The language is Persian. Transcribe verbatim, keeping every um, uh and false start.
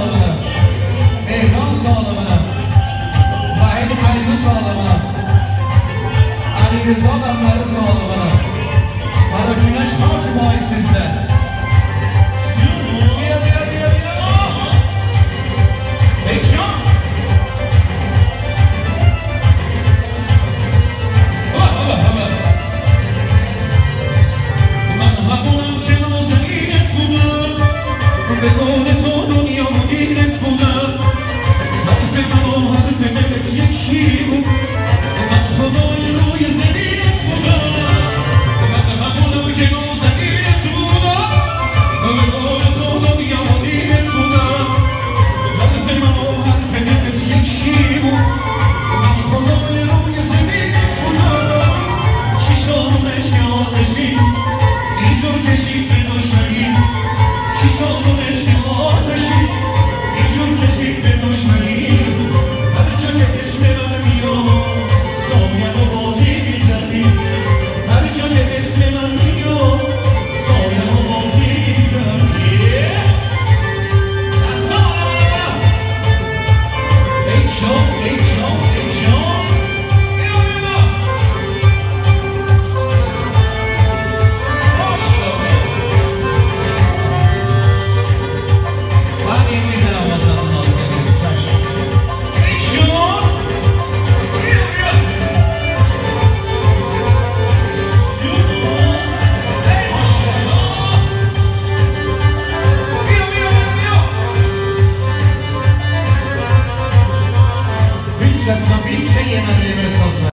sağlamına, Mehran sağlamına, Vahid Halil'i sağlamına, Ali Rıza adamları sağlamına, Kara Güneş Fatıma'yı sizler. Diye diye diye diye. Heyecan. Hava hava hava. Ben hakunum cenaze inet budur. به قول تو دنیا مدیرت بودم حرف من و حرف دلت یکی بود من خدای روی زمینت بودم من همونم که نازنینت بودم به قول تو دنیا مدیرت بودم حرف من و حرف دلت یکی بود من خدای روی زمینت بودم چشام عشق آتشی اینجور کشید به دشمنی چشام عشق آتشی اینجور کشید به دشمنی هر جا که اسم من میاد سایم و باطی میزنی هر جا که اسم من میاد سایم و باطی میزنی دستا ای جان ای جان ای جان بیا بیا Zamiast się je na nie